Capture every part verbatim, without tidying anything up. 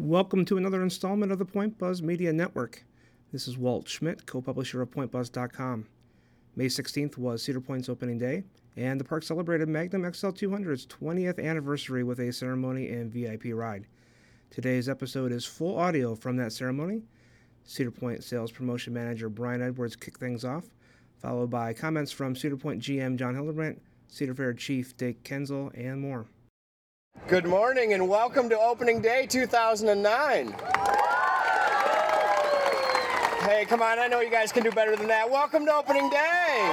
Welcome to another installment of the Point Buzz Media Network. This is Walt Schmidt, co-publisher of point buzz dot com. May sixteenth was Cedar Point's opening day, and the park celebrated Magnum X L two hundred's twentieth anniversary with a ceremony and V I P ride. Today's episode is full audio from that ceremony. Cedar Point Sales Promotion Manager Brian Edwards kicked things off, followed by comments from Cedar Point G M John Hildebrandt, Cedar Fair Chief Dick Kenzel, and more. Good morning and welcome to opening day two thousand nine. Hey, come on, I know you guys can do better than that. Welcome to opening day.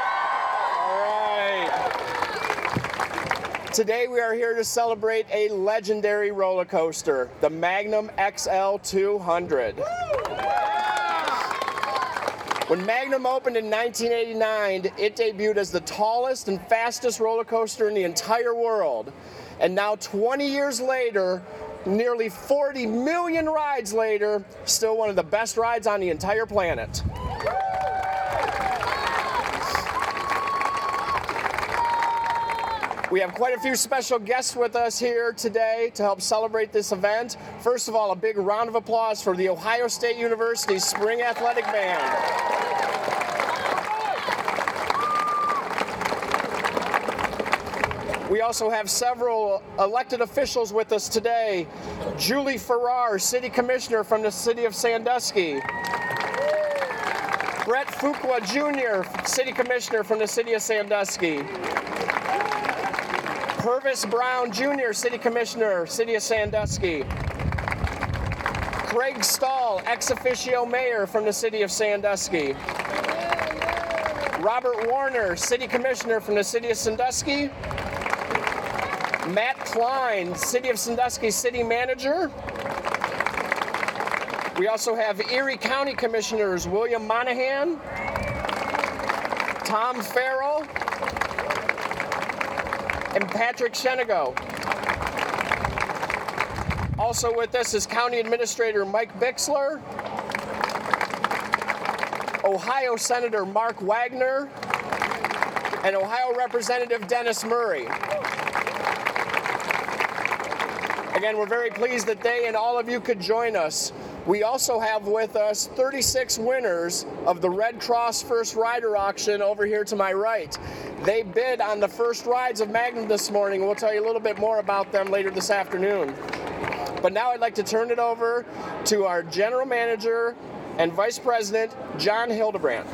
All right. Today we are here to celebrate a legendary roller coaster, the Magnum X L two hundred. When Magnum opened in nineteen eighty-nine, it debuted as the tallest and fastest roller coaster in the entire world. And now twenty years later, nearly forty million rides later, still one of the best rides on the entire planet. We have quite a few special guests with us here today to help celebrate this event. First of all, a big round of applause for the Ohio State University Spring Athletic Band. We also have several elected officials with us today. Julie Farrar, City Commissioner from the City of Sandusky. Brett Fuqua Junior, City Commissioner from the City of Sandusky. Purvis Brown Junior, City Commissioner, City of Sandusky. Craig Stahl, ex officio Mayor from the City of Sandusky. Robert Warner, City Commissioner from the City of Sandusky. Matt Klein, City of Sandusky City Manager. We also have Erie County Commissioners William Monahan, Tom Farrell, and Patrick Shenego. Also with us is County Administrator Mike Bixler, Ohio Senator Mark Wagner, and Ohio Representative Dennis Murray. Again, we're very pleased that they and all of you could join us. We also have with us thirty-six winners of the Red Cross First Rider Auction over here to my right. They bid on the first rides of Magnum this morning. We'll tell you a little bit more about them later this afternoon. But now I'd like to turn it over to our General Manager and Vice President, John Hildebrandt.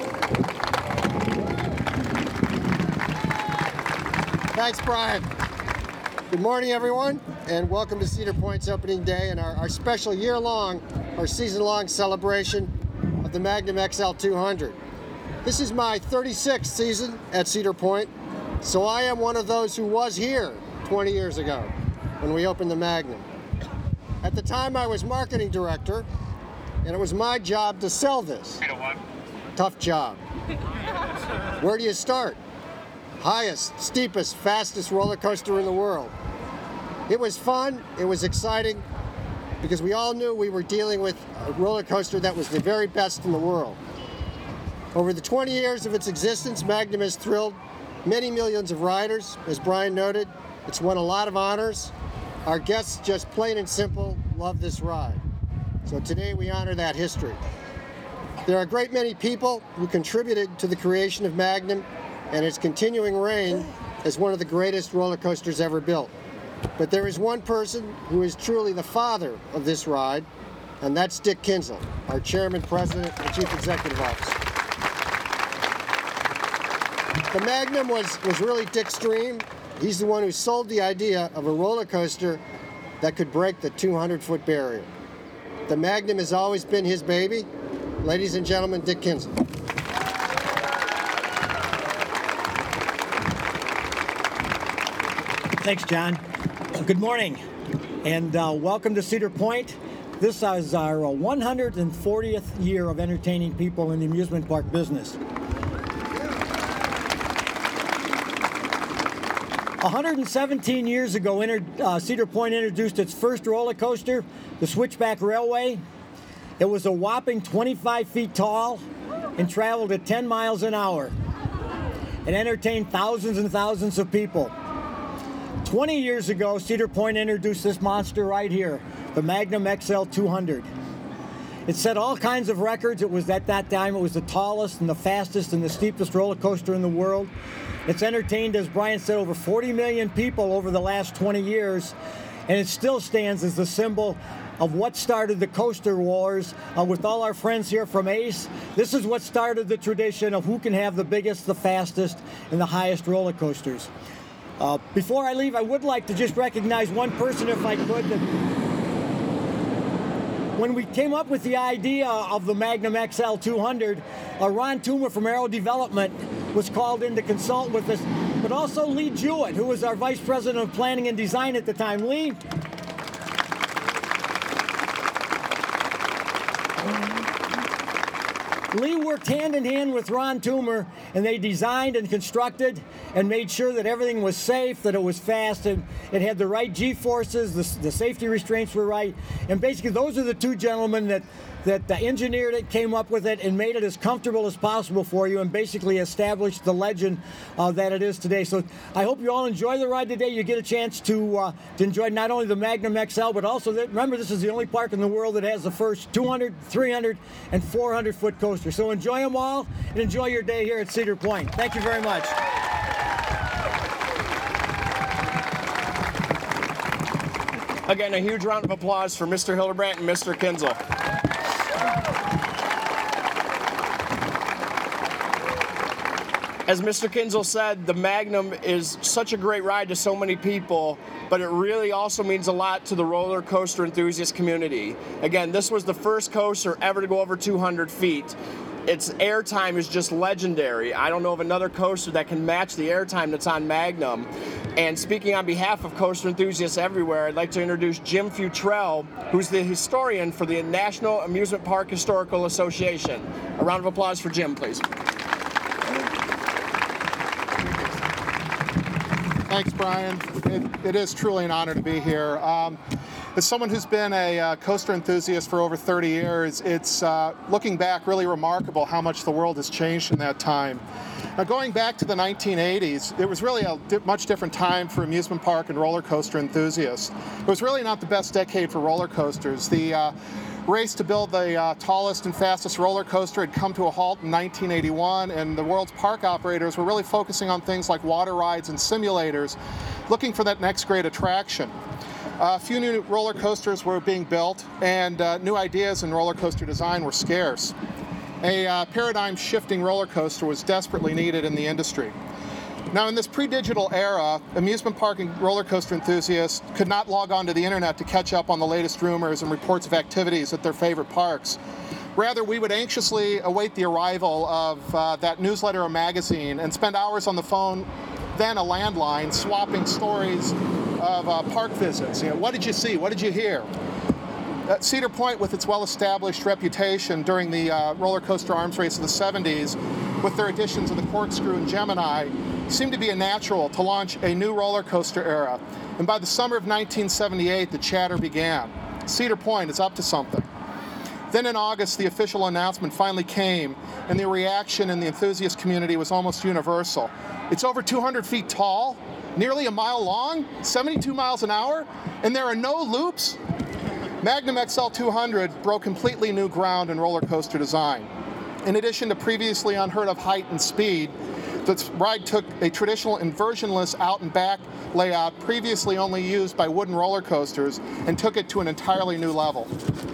Thanks, Brian. Good morning, everyone, and welcome to Cedar Point's opening day and our, our special year-long, or season-long celebration of the Magnum X L two hundred. This is my thirty-sixth season at Cedar Point, so I am one of those who was here twenty years ago when we opened the Magnum. At the time, I was marketing director, and it was my job to sell this. Tough job. Where do you start? Highest, steepest, fastest roller coaster in the world. It was fun, it was exciting, because we all knew we were dealing with a roller coaster that was the very best in the world. Over the twenty years of its existence, Magnum has thrilled many millions of riders. As Brian noted, it's won a lot of honors. Our guests, just plain and simple, love this ride. So today we honor that history. There are a great many people who contributed to the creation of Magnum and its continuing reign as one of the greatest roller coasters ever built. But there is one person who is truly the father of this ride, and that's Dick Kenzel, our Chairman, President, and Chief Executive Officer. The Magnum was, was really Dick's dream. He's the one who sold the idea of a roller coaster that could break the two hundred foot barrier. The Magnum has always been his baby. Ladies and gentlemen, Dick Kenzel. Thanks, John. Good morning, and uh, welcome to Cedar Point. This is our one hundred fortieth year of entertaining people in the amusement park business. one hundred seventeen years ago, inter- uh, Cedar Point introduced its first roller coaster, the Switchback Railway. It was a whopping twenty-five feet tall and traveled at ten miles an hour. It entertained thousands and thousands of people. twenty years ago, Cedar Point introduced this monster right here, the Magnum X L two hundred. It set all kinds of records. It was at that time, it was the tallest and the fastest and the steepest roller coaster in the world. It's entertained, as Brian said, over forty million people over the last twenty years, and it still stands as the symbol of what started the coaster wars uh, with all our friends here from ACE. This is what started the tradition of who can have the biggest, the fastest, and the highest roller coasters. Uh, before I leave, I would like to just recognize one person, if I could. That when we came up with the idea of the Magnum X L two hundred, uh, Ron Toomer from Aero Development was called in to consult with us, but also Lee Jewett, who was our Vice President of Planning and Design at the time. Lee? Lee worked hand in hand with Ron Toomer, and they designed and constructed and made sure that everything was safe, that it was fast, and it had the right G-forces, the, the safety restraints were right. And basically, those are the two gentlemen that, that engineered it, came up with it, and made it as comfortable as possible for you, and basically established the legend uh, that it is today. So I hope you all enjoy the ride today. You get a chance to, uh, to enjoy not only the Magnum X L, but also, that, remember, this is the only park in the world that has the first two hundred, three hundred, and four hundred foot coaster. So enjoy them all, and enjoy your day here at Cedar Point. Thank you very much. Again, a huge round of applause for Mister Hildebrandt and Mister Kinzel. As Mister Kinzel said, the Magnum is such a great ride to so many people, but it really also means a lot to the roller coaster enthusiast community. Again, this was the first coaster ever to go over two hundred feet. Its airtime is just legendary. I don't know of another coaster that can match the airtime that's on Magnum. And speaking on behalf of coaster enthusiasts everywhere, I'd like to introduce Jim Futrell, who's the historian for the National Amusement Park Historical Association. A round of applause for Jim, please. Thanks, Brian. It, it is truly an honor to be here. Um, as someone who's been a uh, coaster enthusiast for over thirty years, it's, uh, looking back, really remarkable how much the world has changed in that time. Now, going back to the nineteen eighties, it was really a di- much different time for amusement park and roller coaster enthusiasts. It was really not the best decade for roller coasters. The uh, race to build the uh, tallest and fastest roller coaster had come to a halt in nineteen eighty-one, and the world's park operators were really focusing on things like water rides and simulators, looking for that next great attraction. Uh, a few new roller coasters were being built, and uh, new ideas in roller coaster design were scarce. A uh, paradigm-shifting roller coaster was desperately needed in the industry. Now, in this pre-digital era, amusement park and roller coaster enthusiasts could not log on to the internet to catch up on the latest rumors and reports of activities at their favorite parks. Rather, we would anxiously await the arrival of uh, that newsletter or magazine and spend hours on the phone, then a landline, swapping stories of uh, park visits. You know, what did you see? What did you hear? Uh, Cedar Point, with its well-established reputation during the uh, roller coaster arms race of the seventies, with their additions of the Corkscrew and Gemini, seemed to be a natural to launch a new roller coaster era. And by the summer of nineteen seventy-eight, the chatter began. Cedar Point is up to something. Then in August, the official announcement finally came, and the reaction in the enthusiast community was almost universal. It's over two hundred feet tall, nearly a mile long, seventy-two miles an hour, and there are no loops? Magnum X L two hundred broke completely new ground in roller coaster design. In addition to previously unheard of height and speed, the ride took a traditional inversionless out and back layout previously only used by wooden roller coasters and took it to an entirely new level.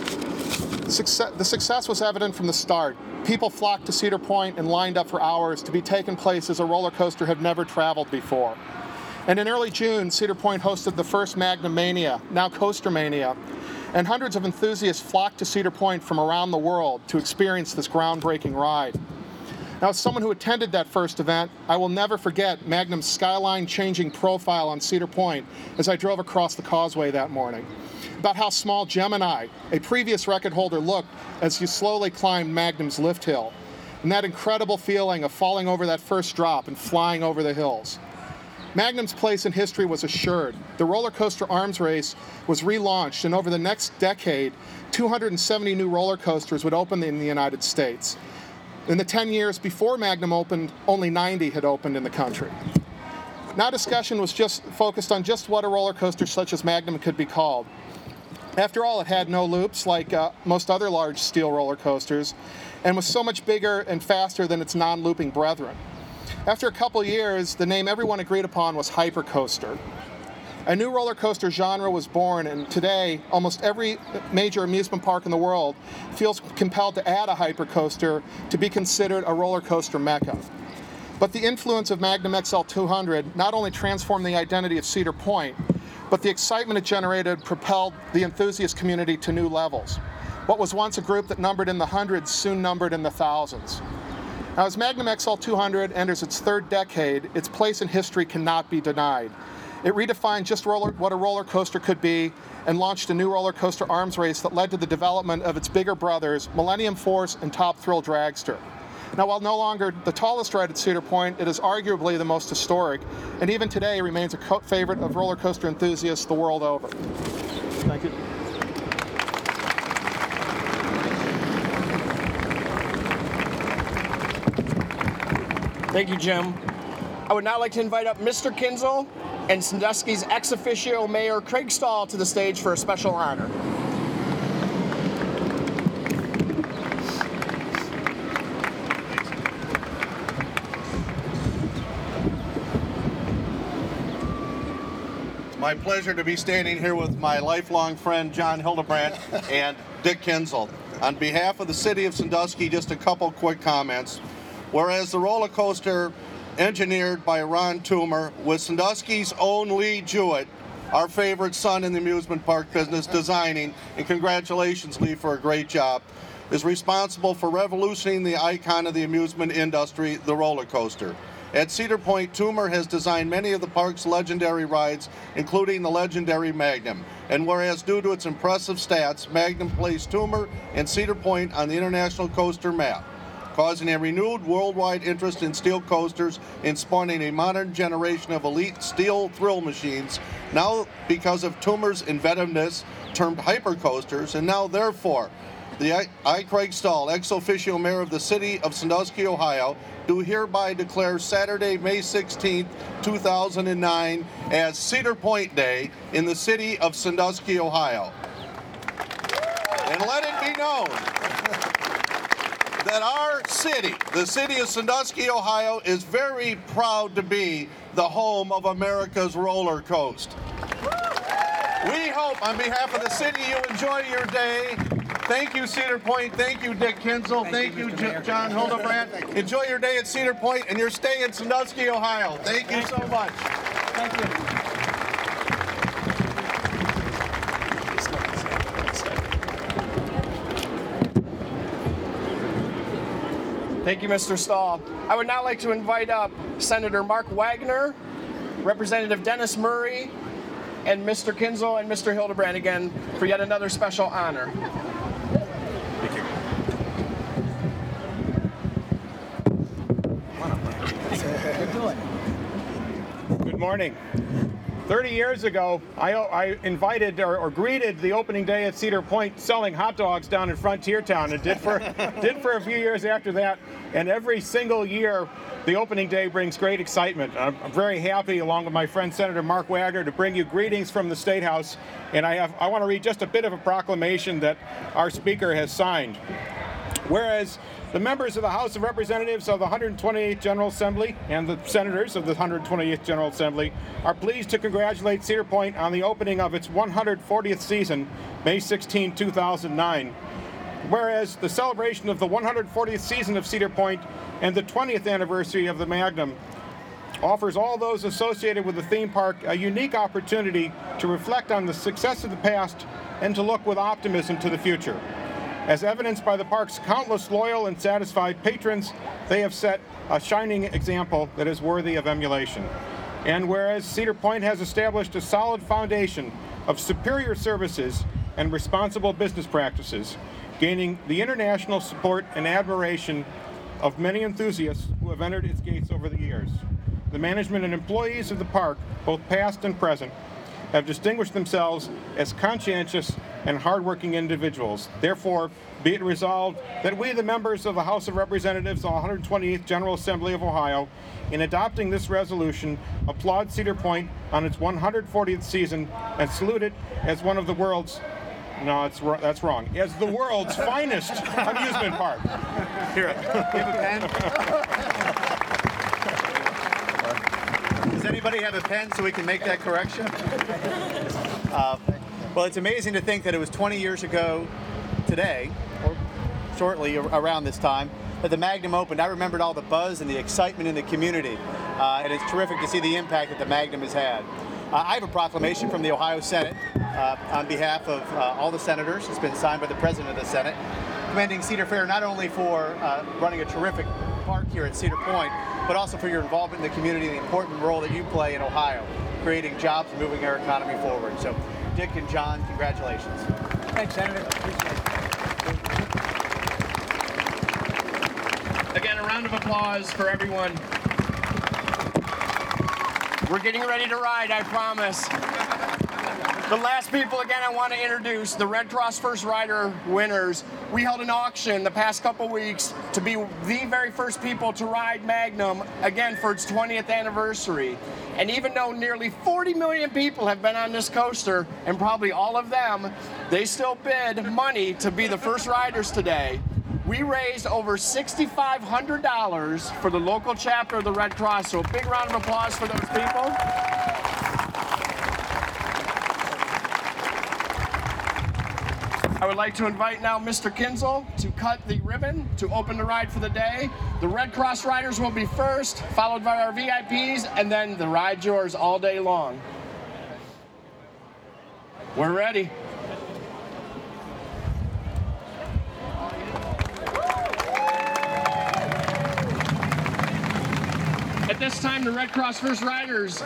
Success, the success was evident from the start. People flocked to Cedar Point and lined up for hours to be taken places a roller coaster had never traveled before. And in early June, Cedar Point hosted the first Magnum Mania, now Coaster Mania, and hundreds of enthusiasts flocked to Cedar Point from around the world to experience this groundbreaking ride. Now, as someone who attended that first event, I will never forget Magnum's skyline-changing profile on Cedar Point as I drove across the causeway that morning. About how small Gemini, a previous record holder, looked as you slowly climbed Magnum's lift hill, and that incredible feeling of falling over that first drop and flying over the hills. Magnum's place in history was assured. The roller coaster arms race was relaunched, and over the next decade, two hundred seventy new roller coasters would open in the United States. In the ten years before Magnum opened, only ninety had opened in the country. Now discussion was just focused on just what a roller coaster such as Magnum could be called. After all, it had no loops like uh, most other large steel roller coasters, and was so much bigger and faster than its non-looping brethren. After a couple years, the name everyone agreed upon was hypercoaster. A new roller coaster genre was born, and today, almost every major amusement park in the world feels compelled to add a hypercoaster to be considered a roller coaster mecca. But the influence of Magnum X L two hundred not only transformed the identity of Cedar Point, but the excitement it generated propelled the enthusiast community to new levels. What was once a group that numbered in the hundreds soon numbered in the thousands. Now, as Magnum X L two hundred enters its third decade, its place in history cannot be denied. It redefined just roller, what a roller coaster could be and launched a new roller coaster arms race that led to the development of its bigger brothers, Millennium Force and Top Thrill Dragster. Now, while no longer the tallest ride at Cedar Point, it is arguably the most historic, and even today remains a co- favorite of roller coaster enthusiasts the world over. Thank you. Thank you, Jim. I would now like to invite up Mister Kinzel and Sandusky's ex officio Mayor Craig Stahl to the stage for a special honor. It's my pleasure to be standing here with my lifelong friend John Hildebrandt and Dick Kinzel. On behalf of the city of Sandusky, just a couple quick comments. Whereas the roller coaster engineered by Ron Toomer with Sandusky's own Lee Jewett, our favorite son in the amusement park business, designing, and congratulations Lee for a great job, is responsible for revolutioning the icon of the amusement industry, the roller coaster. At Cedar Point, Toomer has designed many of the park's legendary rides, including the legendary Magnum. And whereas due to its impressive stats, Magnum placed Toomer and Cedar Point on the international coaster map, causing a renewed worldwide interest in steel coasters and spawning a modern generation of elite steel thrill machines, now because of Toomer's inventiveness, termed hypercoasters, and now therefore, the I, I Craig Stahl, ex officio mayor of the city of Sandusky, Ohio, do hereby declare Saturday, May sixteenth, two thousand nine as Cedar Point Day in the city of Sandusky, Ohio. And let it be known that our city, the city of Sandusky, Ohio, is very proud to be the home of America's roller coaster. We hope, on behalf of the city, you enjoy your day. Thank you, Cedar Point. Thank you, Dick Kinzel. Thank, Thank you, you John Hildebrandt. Enjoy your day at Cedar Point and your stay in Sandusky, Ohio. Thank you so much. Thank you. Thank you, Mister Stahl. I would now like to invite up Senator Mark Wagner, Representative Dennis Murray, and Mister Kinzel and Mister Hildebrandt again for yet another special honor. Thank you. Good morning. thirty years ago, I, I invited or, or greeted the opening day at Cedar Point selling hot dogs down in Frontier Town, and did for did for a few years after that. And every single year, the opening day brings great excitement. I'm, I'm very happy, along with my friend Senator Mark Wagner, to bring you greetings from the State House. And I have I want to read just a bit of a proclamation that our Speaker has signed. Whereas the members of the House of Representatives of the one hundred twenty-eighth General Assembly and the senators of the one hundred twenty-eighth General Assembly are pleased to congratulate Cedar Point on the opening of its one hundred fortieth season, May sixteenth, two thousand nine. Whereas the celebration of the one hundred fortieth season of Cedar Point and the twentieth anniversary of the Magnum offers all those associated with the theme park a unique opportunity to reflect on the success of the past and to look with optimism to the future. As evidenced by the park's countless loyal and satisfied patrons, they have set a shining example that is worthy of emulation. And whereas Cedar Point has established a solid foundation of superior services and responsible business practices, gaining the international support and admiration of many enthusiasts who have entered its gates over the years. The management and employees of the park, both past and present, have distinguished themselves as conscientious and hardworking individuals. Therefore, be it resolved that we, the members of the House of Representatives of the one hundred twenty-eighth General Assembly of Ohio, in adopting this resolution, applaud Cedar Point on its one hundred fortieth season and salute it as one of the world's No, it's wr- that's wrong. As the world's finest amusement park. Here, do you have a pen? Does anybody have a pen so we can make that correction? Uh, well, it's amazing to think that it was twenty years ago today, or shortly around this time, that the Magnum opened. I remembered all the buzz and the excitement in the community, uh, and it's terrific to see the impact that the Magnum has had. Uh, I have a proclamation from the Ohio Senate uh, on behalf of uh, all the senators. It's been signed by the President of the Senate, commending Cedar Fair not only for uh, running a terrific park here at Cedar Point, but also for your involvement in the community and the important role that you play in Ohio, creating jobs and moving our economy forward. So, Dick and John, congratulations. Thanks, Senator. Appreciate it. Again, a round of applause for everyone. We're getting ready to ride, I promise. The last people, again, I want to introduce the Red Cross First Rider winners. We held an auction the past couple weeks to be the very first people to ride Magnum, again, for its twentieth anniversary. And even though nearly forty million people have been on this coaster, and probably all of them, they still bid money to be the first riders today. We raised over six thousand five hundred dollars for the local chapter of the Red Cross, so a big round of applause for those people. I would like to invite now Mister Kinzel to cut the ribbon to open the ride for the day. The Red Cross riders will be first, followed by our V I Ps, and then the ride's yours all day long. We're ready. At this time, the Red Cross First Riders.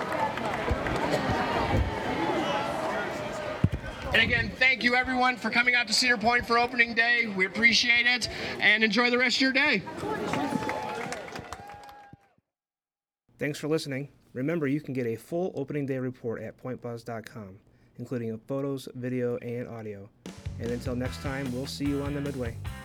And again, thank you everyone for coming out to Cedar Point for opening day. We appreciate it, and enjoy the rest of your day. Thanks for listening. Remember, you can get a full opening day report at point buzz dot com, including photos, video, and audio. And until next time, we'll see you on the Midway.